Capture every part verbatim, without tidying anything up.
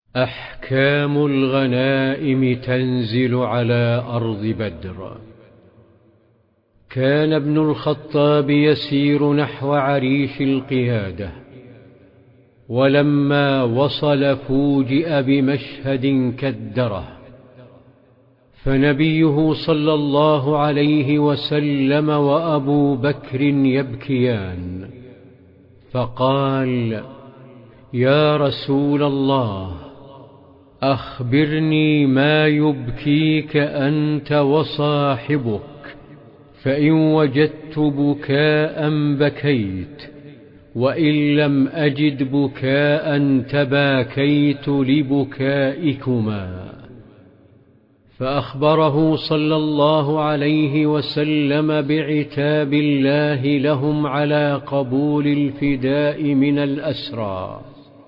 أحكام الغنائم تنزل على أرض بدر. كان ابن الخطاب يسير نحو عريش القيادة، ولما وصل فوجئ بمشهد كدره، فنبيه صلى الله عليه وسلم وأبو بكر يبكيان، فقال: يا رسول الله، أخبرني ما يبكيك أنت وصاحبك، فإن وجدت بكاء بكيت، وإن لم أجد بكاء تباكيت لبكائكما. فأخبره صلى الله عليه وسلم بعتاب الله لهم على قبول الفداء من الأسرى،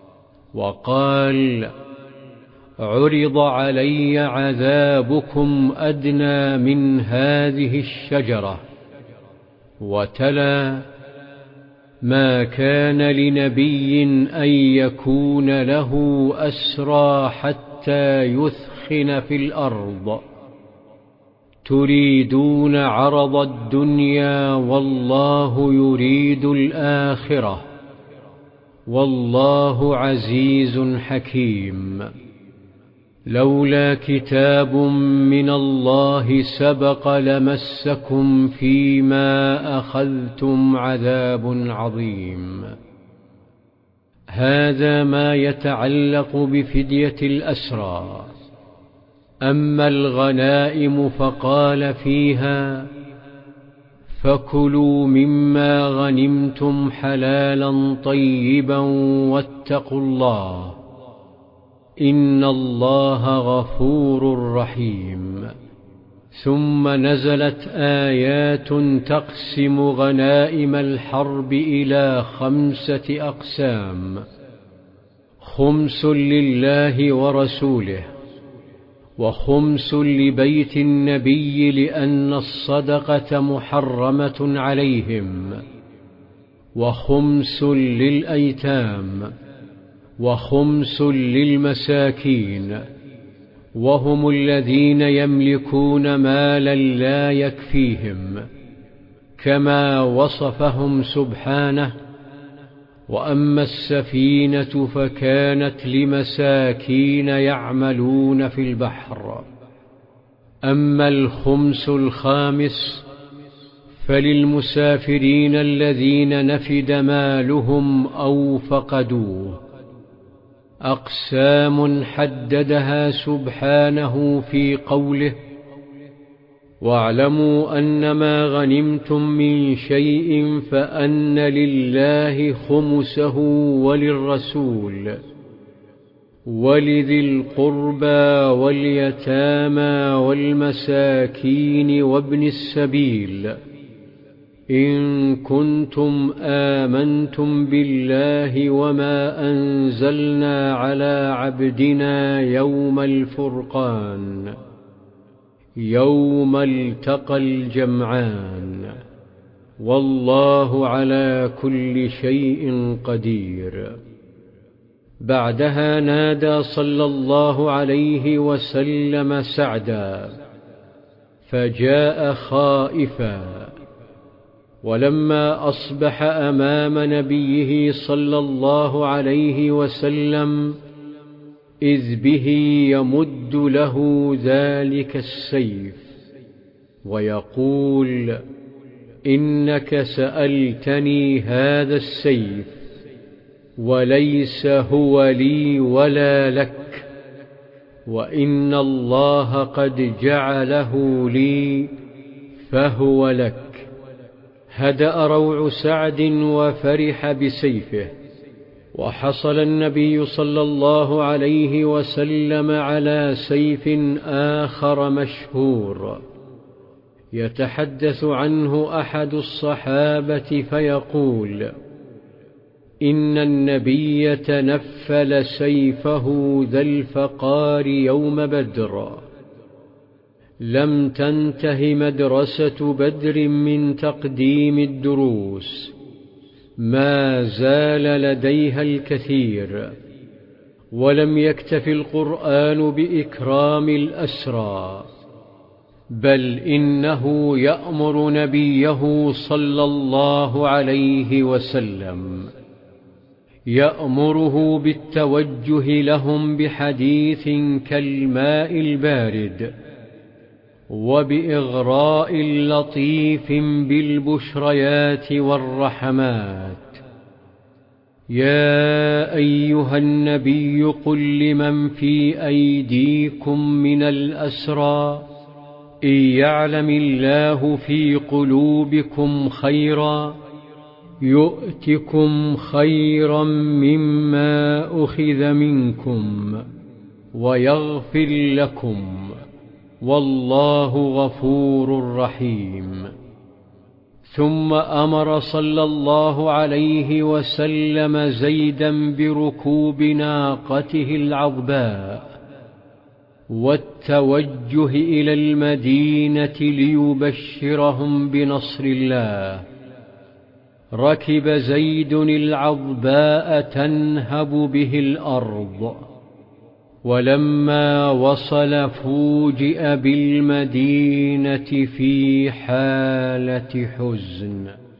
وقال: عرض علي عذابكم أدنى من هذه الشجرة. وتلا: ما كان لنبي أن يكون له أسرى حتى يثخن في الأرض، تريدون عرض الدنيا والله يريد الآخرة، والله عزيز حكيم. لولا كتاب من الله سبق لمسكم فيما أخذتم عذاب عظيم. هذا ما يتعلق بفدية الأسرى. أما الغنائم فقال فيها: فكلوا مما غنمتم حلالا طيبا واتقوا الله إن الله غفور رحيم. ثم نزلت آيات تقسم غنائم الحرب إلى خمسة أقسام: خمس لله ورسوله، وخمس لبيت النبي لأن الصدقة محرمة عليهم، وخمس للأيتام، وخمس للمساكين، وهم الذين يملكون مالا لا يكفيهم، كما وصفهم سبحانه: وأما السفينة فكانت لمساكين يعملون في البحر. أما الخمس الخامس فللمسافرين الذين نفد مالهم أو فقدوه. أقسام حددها سبحانه في قوله: واعلموا أنما غنمتم من شيء فأن لله خمسه وللرسول ولذي القربى واليتامى والمساكين وابن السبيل، إن كنتم آمنتم بالله وما أنزلنا على عبدنا يوم الفرقان يوم التقى الجمعان، والله على كل شيء قدير. بعدها نادى صلى الله عليه وسلم سعدا، فجاء خائفا، ولما أصبح أمام نبيه صلى الله عليه وسلم إذ به يمد له ذلك السيف ويقول: إنك سألتني هذا السيف وليس هو لي ولا لك، وإن الله قد جعله لي فهو لك. هدأ روع سعد وفرح بسيفه. وحصل النبي صلى الله عليه وسلم على سيف آخر مشهور يتحدث عنه أحد الصحابة فيقول: إن النبي تنفل سيفه ذا الفقار يوم بدر. لم تنته مدرسة بدر من تقديم الدروس، ما زال لديها الكثير. ولم يكتف القرآن بإكرام الأسرى، بل إنه يأمر نبيه صلى الله عليه وسلم يأمره بالتوجه لهم بحديث كالماء البارد، وبإغراء لطيف بالبشريات والرحمات. يا أيها النبي قل لمن في أيديكم من الأسرى إن يعلم الله في قلوبكم خيرا يؤتكم خيرا مما أخذ منكم ويغفر لكم، والله غفور رحيم. ثم أمر صلى الله عليه وسلم زيدا بركوب ناقته العظباء والتوجه إلى المدينة ليبشرهم بنصر الله. ركب زيد العظباء تنهب به الأرض، ولما وصل فوجئ بالمدينة في حالة حزن.